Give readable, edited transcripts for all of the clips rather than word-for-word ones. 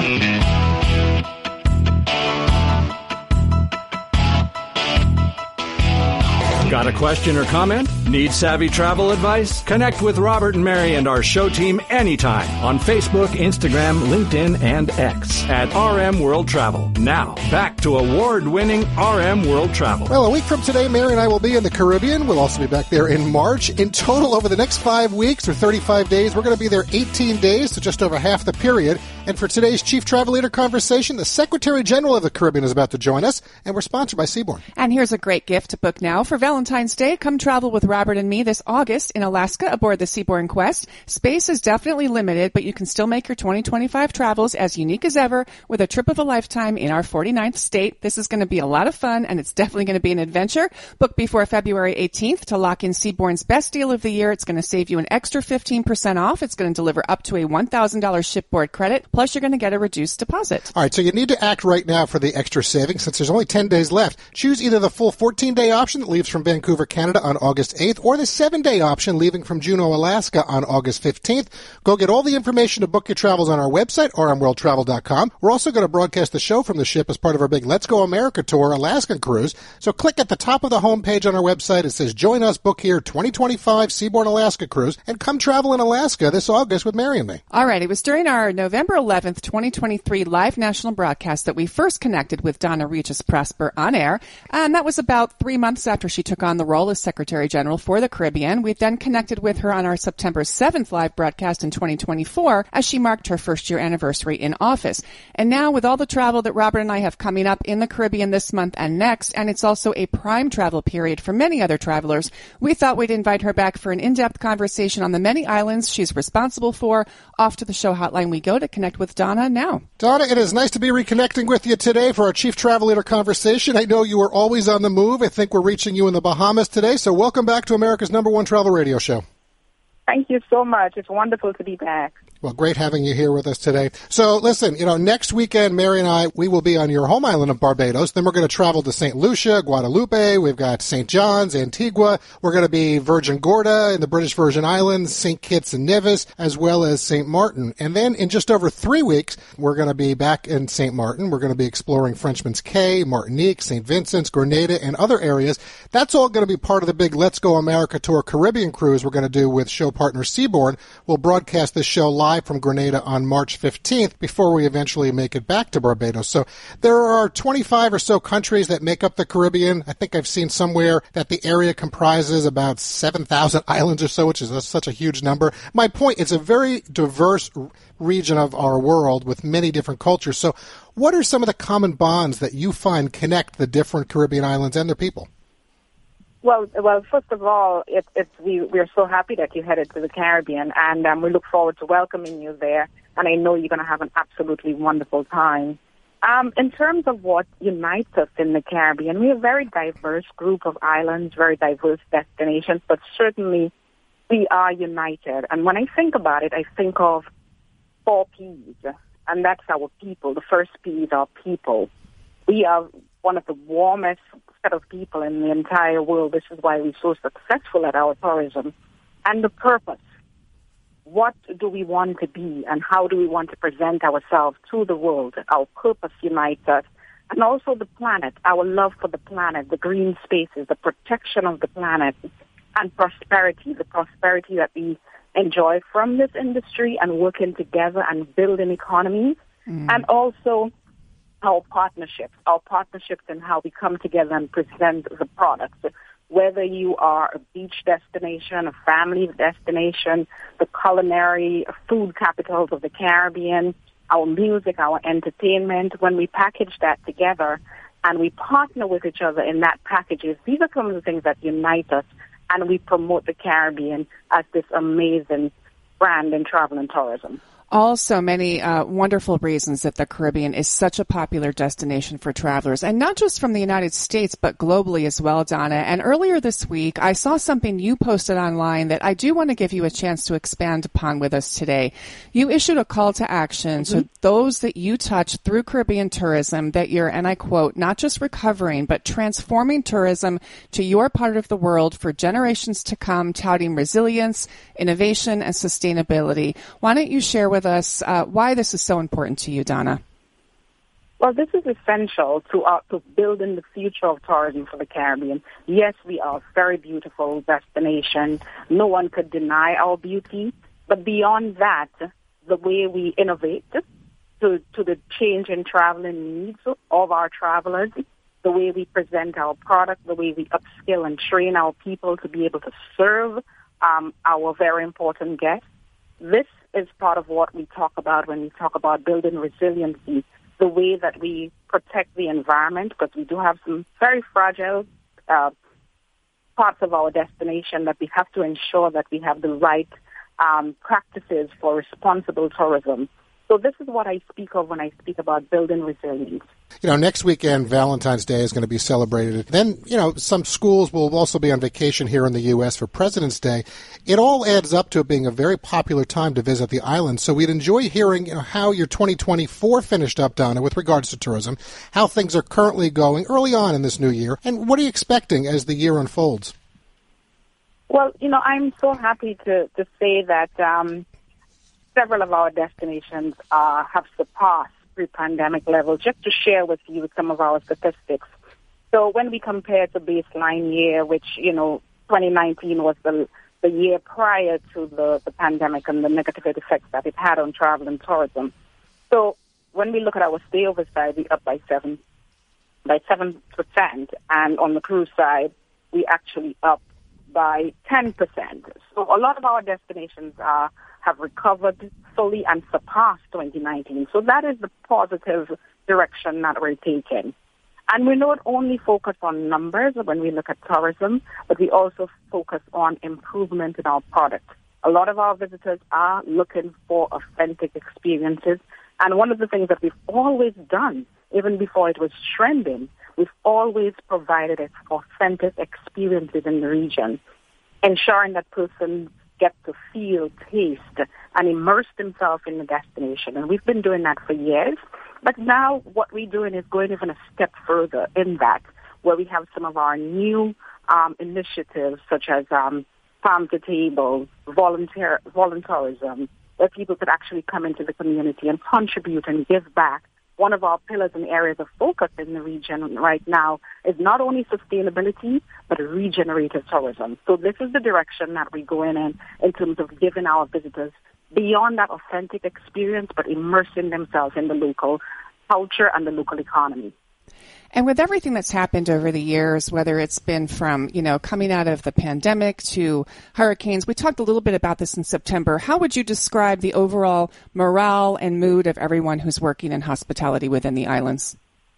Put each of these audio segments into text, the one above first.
Got a question or comment? Need savvy travel advice? Connect with Robert and Mary and our show team anytime on Facebook, Instagram, LinkedIn, and X at RM World Travel. Now, back to award-winning RM World Travel. Well, a week from today, Mary and I will be in the Caribbean. We'll also be back there in March. In total, over the next 5 weeks or 35 days, we're going to be there 18 days, so just over half the period. And for today's Chief Travel Leader conversation, the Secretary General of the Caribbean is about to join us, and we're sponsored by Seabourn. And here's a great gift to book now for Valentine's Day. Come travel with Robert and me this August in Alaska aboard the Seabourn Quest. Space is definitely limited, but you can still make your 2025 travels as unique as ever with a trip of a lifetime in our 49th state. This is going to be a lot of fun, and it's definitely going to be an adventure. Book before February 18th to lock in Seabourn's best deal of the year. It's going to save you an extra 15% off. It's going to deliver up to a $1,000 shipboard credit, plus you're going to get a reduced deposit. All right, so you need to act right now for the extra savings since there's only 10 days left. Choose either the full 14-day option that leaves from Vancouver, Canada on August 8th, or the 7-day option leaving from Juneau, Alaska on August 15th. Go get all the information to book your travels on our website, rmworldtravel.com. We're also going to broadcast the show from the ship as part of our big Let's Go America Tour Alaskan cruise. So click at the top of the homepage on our website. It says, Join Us, Book Here 2025 Seabourn Alaska Cruise, and come travel in Alaska this August with Mary and me. All right, it was during our November 11th, 2023 live national broadcast that we first connected with Donna Regis Prosper on air, and that was about 3 months after she took on the role as Secretary General for the Caribbean. We then connected with her on our September 7th live broadcast in 2024 as she marked her first year anniversary in office. And now with all the travel that Robert and I have coming up in the Caribbean this month and next, and it's also a prime travel period for many other travelers, we thought we'd invite her back for an in-depth conversation on the many islands she's responsible for. Off to the show hotline we go to connect with Donna now. Donna, it is nice to be reconnecting with you today for our Chief Travel Leader conversation. I know you are always on the move. I think we're reaching you in the Bahamas today, so welcome back to America's #1 travel radio show. Thank you so much. It's wonderful to be back. Well, great having you here with us today. So listen, next weekend, Mary and I, we will be on your home island of Barbados. Then we're going to travel to St. Lucia, Guadalupe. We've got St. John's, Antigua. We're going to be Virgin Gorda in the British Virgin Islands, St. Kitts and Nevis, as well as St. Martin. And then in just over 3 weeks, we're going to be back in St. Martin. We're going to be exploring Frenchman's Cay, Martinique, St. Vincent's, Grenada, and other areas. That's all going to be part of the big Let's Go America Tour Caribbean cruise we're going to do with show partner Seabourn. We'll broadcast this show live from Grenada on March 15th before we eventually make it back to Barbados. So there are 25 or so countries that make up the Caribbean. I think I've seen somewhere that the area comprises about 7,000 islands or so, which is such a huge number. My point, it's a very diverse region of our world with many different cultures. So what are some of the common bonds that you find connect the different Caribbean islands and their people? Well, first of all, we're so happy that you headed to the Caribbean, and we look forward to welcoming you there. And I know you're going to have an absolutely wonderful time. In terms of what unites us in the Caribbean, we're a very diverse group of islands, very diverse destinations, but certainly we are united. And when I think about it, I think of 4 P's, and that's our people. The first P is our people. We are one of the warmest set of people in the entire world. This is why we're so successful at our tourism. And the purpose. What do we want to be, and how do we want to present ourselves to the world? Our purpose unites us. And also the planet, our love for the planet, the green spaces, the protection of the planet, and prosperity, the prosperity that we enjoy from this industry and working together and building economies. And also our partnerships and how we come together and present the products. Whether you are a beach destination, a family destination, the culinary food capitals of the Caribbean, our music, our entertainment, when we package that together and we partner with each other in that packages, these are some of the things that unite us, and we promote the Caribbean as this amazing brand in travel and tourism. Also, many wonderful reasons that the Caribbean is such a popular destination for travelers, and not just from the United States, but globally as well, Donna. And earlier this week, I saw something you posted online that I do want to give you a chance to expand upon with us today. You issued a call to action to those that you touch through Caribbean tourism that you're, and I quote, not just recovering, but transforming tourism to your part of the world for generations to come, touting resilience, innovation, and sustainability. Why don't you share with with us why this is so important to you, Donna? Well, this is essential to building the future of tourism for the Caribbean. Yes, we are a very beautiful destination. No one could deny our beauty. But beyond that, the way we innovate to the change in traveling needs of our travelers, the way we present our product, the way we upskill and train our people to be able to serve our very important guests. This is part of what we talk about when we talk about building resiliency, the way that we protect the environment, because we do have some very fragile parts of our destination that we have to ensure that we have the right practices for responsible tourism. So this is what I speak of when I speak about building resilience. Next weekend, Valentine's Day is going to be celebrated. Then, some schools will also be on vacation here in the U.S. for President's Day. It all adds up to it being a very popular time to visit the island. So we'd enjoy hearing how your 2024 finished up, Donna, with regards to tourism, how things are currently going early on in this new year, and what are you expecting as the year unfolds? Well, I'm so happy to say that several of our destinations have surpassed pre-pandemic levels. Just to share with you some of our statistics. So when we compare to baseline year, which, 2019 was the year prior to the pandemic and the negative effects that it had on travel and tourism. So when we look at our stayover side, we're up by 7%. And on the cruise side, we actually up by 10%. So a lot of our destinations have recovered fully and surpassed 2019. So that is the positive direction that we're taking. And we not only focus on numbers when we look at tourism, but we also focus on improvement in our product. A lot of our visitors are looking for authentic experiences. And one of the things that we've always done, even before it was trending, we've always provided authentic experiences in the region, ensuring that persons get to feel, taste, and immerse themselves in the destination. And we've been doing that for years. But now what we're doing is going even a step further in that, where we have some of our new initiatives, such as farm to table, volunteerism, where people could actually come into the community and contribute and give back. One of our pillars and areas of focus in the region right now is not only sustainability, but regenerative tourism. So this is the direction that we're going in terms of giving our visitors beyond that authentic experience, but immersing themselves in the local culture and the local economy. And with everything that's happened over the years, whether it's been from, coming out of the pandemic to hurricanes, we talked a little bit about this in September. How would you describe the overall morale and mood of everyone who's working in hospitality within the islands?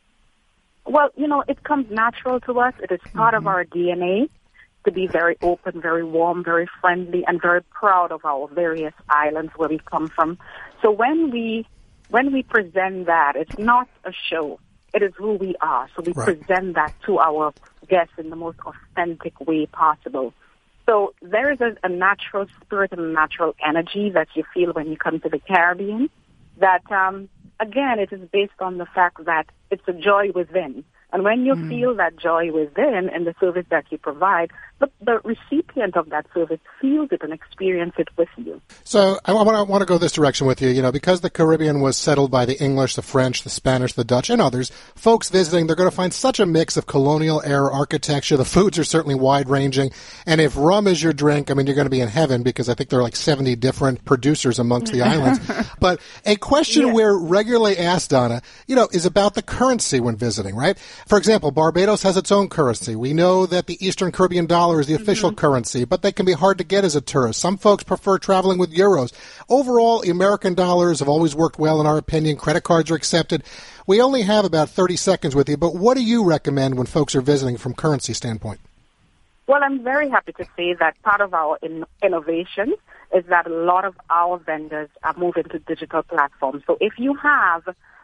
Well, it comes natural to us. It is part of our DNA to be very open, very warm, very friendly, and very proud of our various islands where we come from. So when we present that, it's not a show. It is who we are. So we present that to our guests in the most authentic way possible. So there is a natural spirit and a natural energy that you feel when you come to the Caribbean that, again, it is based on the fact that it's a joy within. And when you feel that joy within and the service that you provide, the recipient of that service feels it and experiences it with you. So I want to go this direction with you. Because the Caribbean was settled by the English, the French, the Spanish, the Dutch, and others, folks visiting, they're going to find such a mix of colonial-era architecture. The foods are certainly wide-ranging. And if rum is your drink, you're going to be in heaven, because I think there are like 70 different producers amongst the islands. But a question we're regularly asked, Donna, is about the currency when visiting, right? For example, Barbados has its own currency. We know that the Eastern Caribbean dollar is the official currency, but they can be hard to get as a tourist. Some folks prefer traveling with euros. Overall, American dollars have always worked well in our opinion. Credit cards are accepted. We only have about 30 seconds with you, but what do you recommend when folks are visiting from currency standpoint? Well, I'm very happy to say that part of our innovation is that a lot of our vendors are moving to digital platforms. So if you have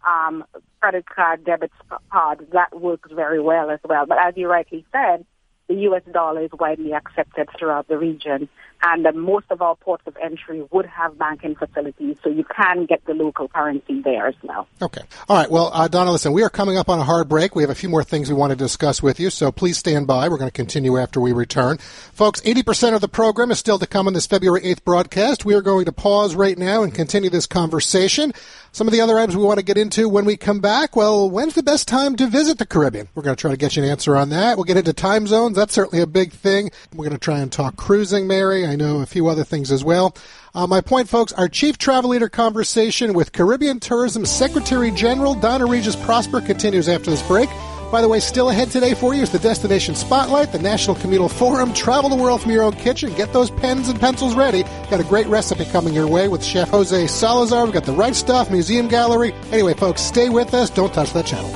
credit card, debit card, that works very well as well. But as you rightly said, the U.S. dollar is widely accepted throughout the region. And most of our ports of entry would have banking facilities, so you can get the local currency there as well. Okay. All right. Well, Donna, listen, we are coming up on a hard break. We have a few more things we want to discuss with you, so please stand by. We're going to continue after we return. Folks, 80% of the program is still to come on this February 8th broadcast. We are going to pause right now and continue this conversation. Some of the other items we want to get into when we come back, well, when's the best time to visit the Caribbean? We're going to try to get you an answer on that. We'll get into time zones. That's certainly a big thing. We're going to try and talk cruising, Mary. I know a few other things as well. My point, folks, our Chief Travel Leader conversation with Caribbean Tourism Secretary General Donna Regis Prosper continues after this break. By the way, still ahead today for you is the Destination Spotlight, the National Communal Forum, Travel the World from your own kitchen. Get those pens and pencils ready. Got a great recipe coming your way with Chef Jose Salazar. We've got the Right Stuff Museum Gallery. Anyway, folks, stay with us. Don't touch that channel.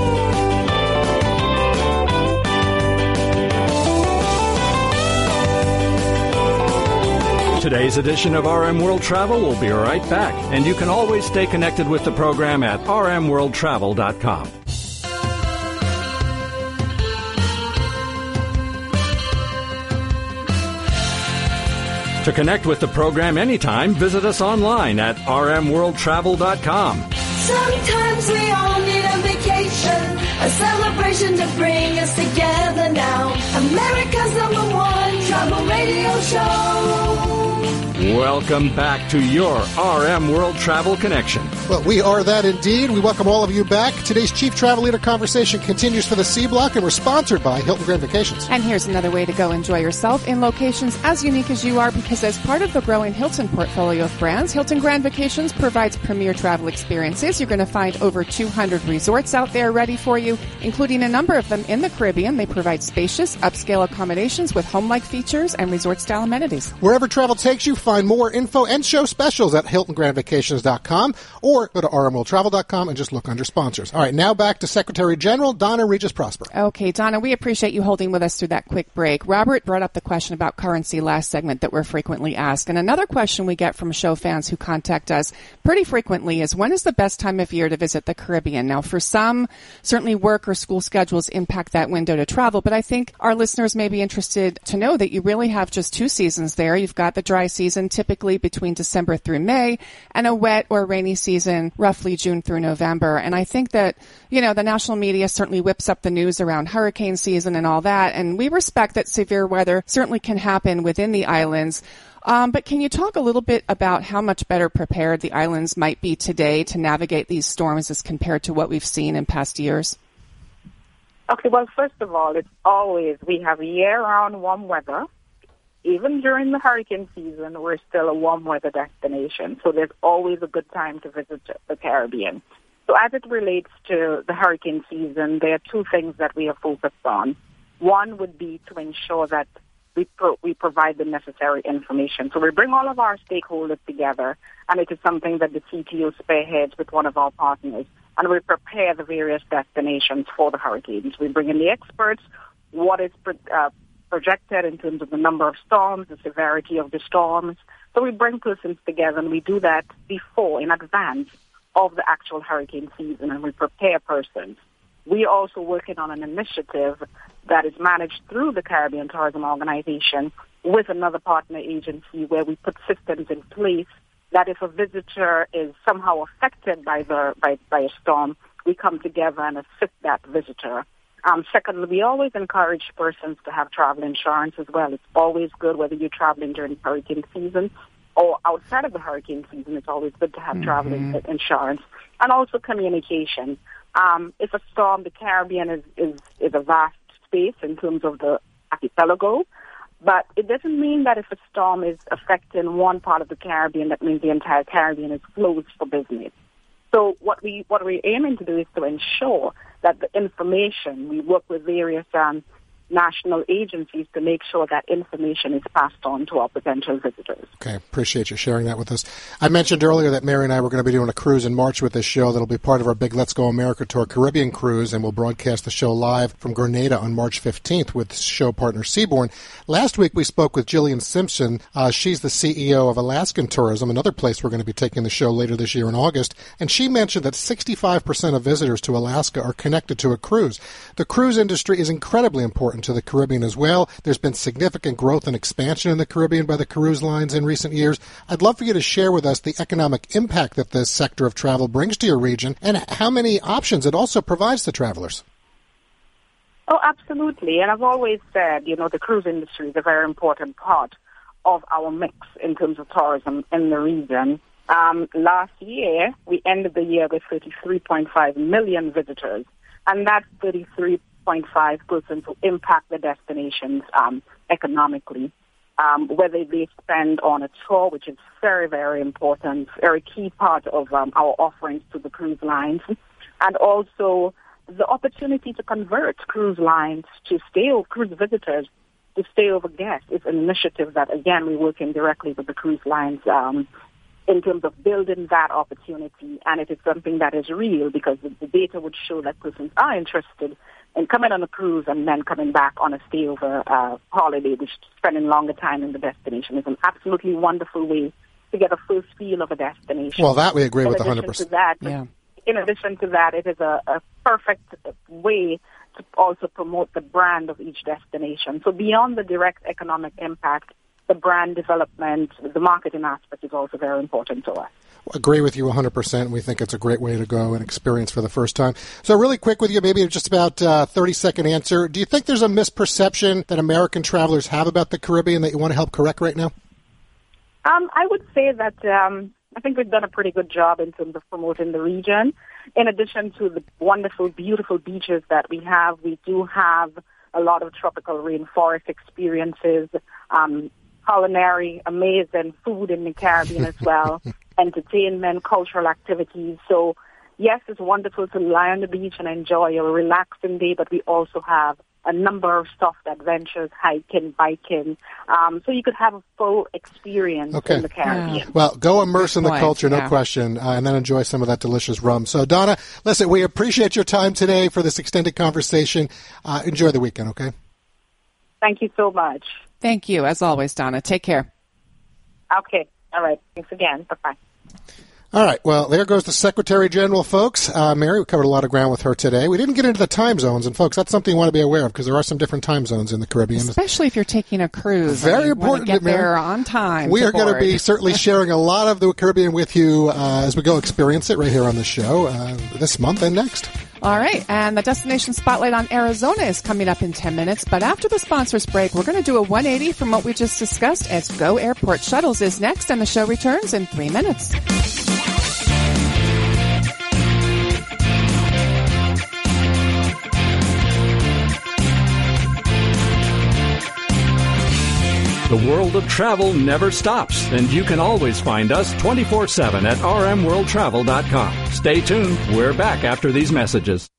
Today's edition of RM World Travel will be right back, and you can always stay connected with the program at rmworldtravel.com. To connect with the program anytime, visit us online at rmworldtravel.com. Sometimes we all need a vacation, a celebration to bring us together now. America's #1 travel radio show. Welcome back to your RM World Travel Connection. Well, we are that indeed. We welcome all of you back. Today's Chief Travel Leader conversation continues for the C Block, and we're sponsored by Hilton Grand Vacations. And here's another way to go enjoy yourself in locations as unique as you are, because as part of the growing Hilton portfolio of brands, Hilton Grand Vacations provides premier travel experiences. You're going to find over 200 resorts out there ready for you, including a number of them in the Caribbean. They provide spacious, upscale accommodations with home-like features and resort-style amenities. Wherever travel takes you, find more info and show specials at HiltonGrandVacations.com or go to rmworldtravel.com and just look under sponsors. All right, now back to Secretary General Donna Regis Prosper. Okay, Donna, we appreciate you holding with us through that quick break. Robert brought up the question about currency last segment that we're frequently asked. And another question we get from show fans who contact us pretty frequently is, when is the best time of year to visit the Caribbean? Now, for some, certainly work or school schedules impact that window to travel, but I think our listeners may be interested to know that you really have just two seasons there. You've got the dry season, typically between December through May, and a wet or rainy season, roughly June through November. And I think that, you know, the national media certainly whips up the news around hurricane season and all that, and we respect that severe weather certainly can happen within the islands. But can you talk a little bit about how much better prepared the islands might be today to navigate these storms as compared to what we've seen in past years? Okay, well, first of all, we have year-round warm weather. Even during the hurricane season, we're still a warm weather destination, so there's always a good time to visit the Caribbean. So as it relates to the hurricane season, there are two things that we are focused on. One would be to ensure that we provide the necessary information. So we bring all of our stakeholders together, and it is something that the CTO spearheads with one of our partners, and we prepare the various destinations for the hurricanes. We bring in the experts, what is projected in terms of the number of storms, the severity of the storms. So we bring persons together, and we do that before, in advance of the actual hurricane season, and we prepare persons. We are also working on an initiative that is managed through the Caribbean Tourism Organization with another partner agency, where we put systems in place that if a visitor is somehow affected by a storm, we come together and assist that visitor. Secondly, we always encourage persons to have travel insurance as well. It's always good, whether you're traveling during hurricane season or outside of the hurricane season. It's always good to have travel insurance. And also communication. If a storm, the Caribbean is a vast space in terms of the archipelago, but it doesn't mean that if a storm is affecting one part of the Caribbean, that means the entire Caribbean is closed for business. So what we're aiming to do is to ensure that the information, we work with various national agencies to make sure that information is passed on to our potential visitors. Okay, appreciate you sharing that with us. I mentioned earlier that Mary and I were going to be doing a cruise in March with this show that'll be part of our big Let's Go America Tour Caribbean cruise, and we'll broadcast the show live from Grenada on March 15th with show partner Seabourn. Last week we spoke with Jillian Simpson. She's the CEO of Alaskan Tourism, another place we're going to be taking the show later this year in August, and she mentioned that 65% of visitors to Alaska are connected to a cruise. The cruise industry is incredibly important important to the Caribbean as well. There's been significant growth and expansion in the Caribbean by the cruise lines in recent years. I'd love for you to share with us the economic impact that this sector of travel brings to your region and how many options it also provides to travelers. Oh, absolutely. And I've always said, the cruise industry is a very important part of our mix in terms of tourism in the region. Last year, we ended the year with 33.5 million visitors, and that's 33.5% to impact the destinations economically. Whether they spend on a tour, which is very, very important, very key part of our offerings to the cruise lines, and also the opportunity to convert cruise lines to cruise visitors to stay over guests is an initiative that, again, we're working directly with the cruise lines in terms of building that opportunity. And it is something that is real because the data would show that persons are interested in coming on a cruise and then coming back on a stay over holiday, which spending longer time in the destination is an absolutely wonderful way to get a first feel of a destination. Well, that we agree with 100%. In addition to that, it is a perfect way to also promote the brand of each destination. So beyond the direct economic impact, the brand development, the marketing aspect is also very important to us. Agree with you 100%. We think it's a great way to go and experience for the first time. So really quick with you, maybe just about a 30-second answer. Do you think there's a misperception that American travelers have about the Caribbean that you want to help correct right now? I would say that I think we've done a pretty good job in terms of promoting the region. In addition to the wonderful, beautiful beaches that we do have a lot of tropical rainforest experiences, culinary, amazing food in the Caribbean as well, entertainment, cultural activities. So, yes, it's wonderful to lie on the beach and enjoy a relaxing day, but we also have a number of soft adventures, hiking, biking, so you could have a full experience in the Caribbean. Yeah. Well, go immerse in the culture, no question, and then enjoy some of that delicious rum. So, Donna, listen, we appreciate your time today for this extended conversation. Enjoy the weekend, okay? Thank you so much. Thank you, as always, Donna. Take care. Okay. All right. Thanks again. Bye-bye. All right. Well, there goes the Secretary General, folks. Mary, we covered a lot of ground with her today. We didn't get into the time zones, and folks, that's something you want to be aware of because there are some different time zones in the Caribbean. Especially if you're taking a cruise. Very important. Get there on time. We are going to be certainly sharing a lot of the Caribbean with you as we go experience it right here on the show this month and next. All right, and the Destination Spotlight on Arizona is coming up in 10 minutes, but after the sponsors break, we're going to do a 180 from what we just discussed as Go Airport Shuttles is next, and the show returns in 3 minutes. The world of travel never stops, and you can always find us 24/7 at rmworldtravel.com. Stay tuned. We're back after these messages.